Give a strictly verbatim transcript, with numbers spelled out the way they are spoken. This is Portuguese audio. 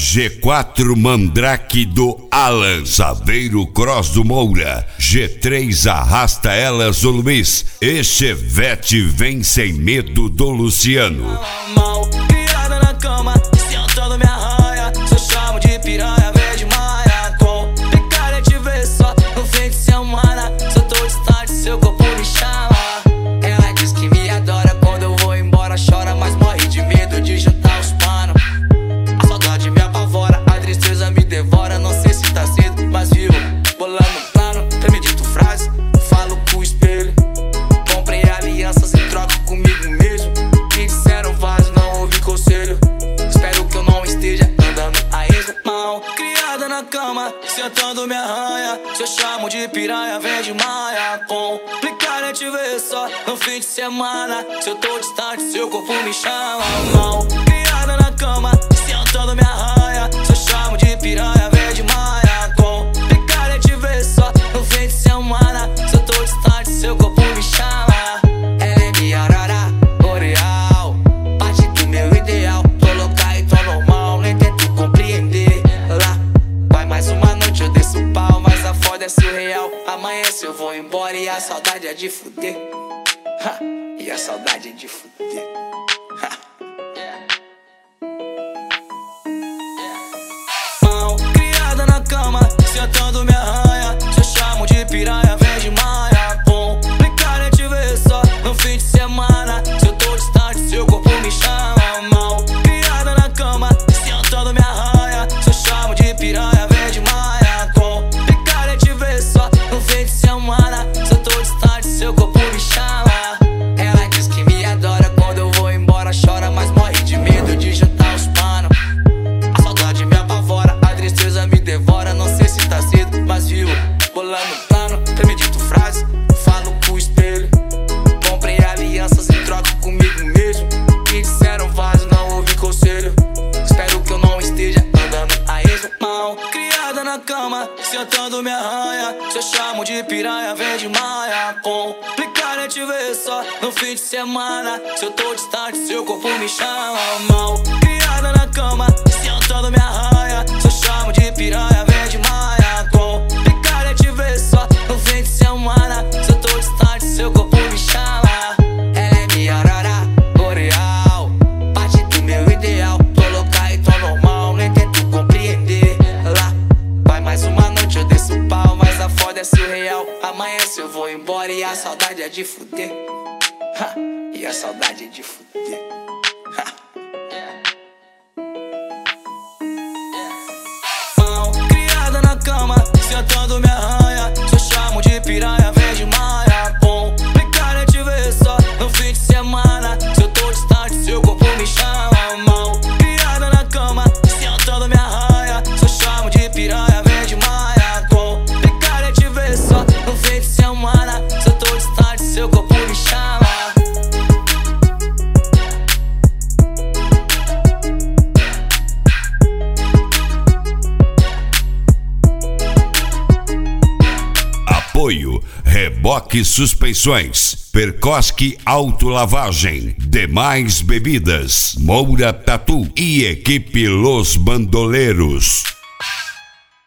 G quatro Mandrake do Alan, Saveiro Cross do Moura, G três Arrasta Elas do Luiz e Chevette Vem Sem Medo do Luciano. Mal criada na cama, sentando me arranha. Se eu chamo de piranha, vem de maia. Complicado é te ver só no fim de semana. Se eu tô distante, seu corpo me chama. Ela diz que me adora, quando eu vou embora chora, mas morre de medo de juntar os panos. A saudade me apavora, a tristeza me devora. Não sei se tá cedo, mas vivo bolando um plano. Premedito frase, falo com o espelho. Comprei alianças em troca comigo mesmo. Me disseram vaso, não ouvi conselho. Espero que eu não esteja andando a esmo. Mal criada na cama, sentando me arranha. Se eu chamo de piranha, vem de maia. Complicado é te ver só no fim de semana. Se eu tô distante, seu corpo me chama. Mal criada na cama, sentando me arranha. Se eu chamo de piranha, vem de maia. Complicado é te ver só no fim de semana. Se eu tô distante, seu corpo me chama. Ela é minha aurora boreal, parte do meu ideal. Tô louca e tô normal, nem tento compreender. Lá vai mais uma noite, eu desço o pau, mas a foda é surreal. Amanhece eu vou embora e a saudade é de fuder. Ha, e a saudade é de fuder. Ha. Mão criada na cama, sentando me arranha. Se eu chamo de piranha, vem de maia. Complicado é te ver só no fim de semana. Se eu tô distante, seu corpo me chama. Mal criada na cama, sentando me arranha. Se eu chamo de piranha, vem de maia. Complicado é te ver só no fim de semana. Se eu tô distante, seu corpo me chama. Ela diz que me adora, quando eu vou embora chora, mas morre de medo de juntar os panos. A saudade me apavora, a tristeza me devora. Não sei se tá cedo, mas vivo bolando um plano. Premedito frase, falo com o espelho. Comprei alianças em troca comigo mesmo. Me disseram vaso, não ouvi conselho. Espero que eu não esteja andando a esmo. Mal criada na cama, sentando me arranha. Se eu chamo de piranha, vem de maia. Complicado é te ver só no fim de semana. Se eu tô distante, seu corpo me chama. Mal criada na cama, sentando me arranha. Se eu chamo de piranha, vem de maia. Complicado é te ver só no fim de semana. Se eu tô distante, seu corpo me chama. Ela é minha aurora boreal, parte do meu ideal. Tô louca e tô normal, nem tento compreender. Lá vai mais uma noite, eu desço o pau, mas a foda é surreal. Amanhece eu vou embora e a saudade é de fuder. Ha, e a saudade é de fuder. Ha. Mão criada na cama, sentando me arranha. Se eu chamo de piranha, vem de maia. Complicado é te ver só no fim de semana. Se eu tô distante, seu corpo me chama. Mão criada na cama, sentando me arranha. Se eu chamo de piranha, vem de maia. Complicado é te ver só no fim de semana. Se eu tô distante, seu corpo me chama. Apoio Reboque Suspensões, Percosque Autolavagem, Demais Bebidas, Moura Tatu e Equipe Los Bandoleiros.